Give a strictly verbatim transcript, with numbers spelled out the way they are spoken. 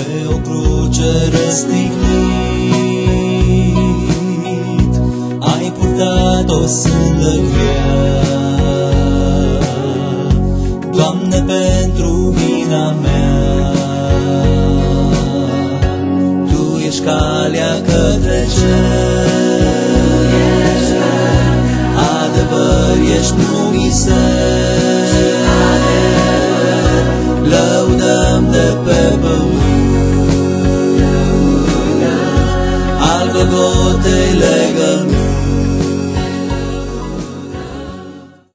pe o cruce răstignit, ai purtat o sândă grea. Doamne, pentru vina mea, Tu ești calea către cer, adevăr ești numiser, lăudăm de pe pământ, al Golgotei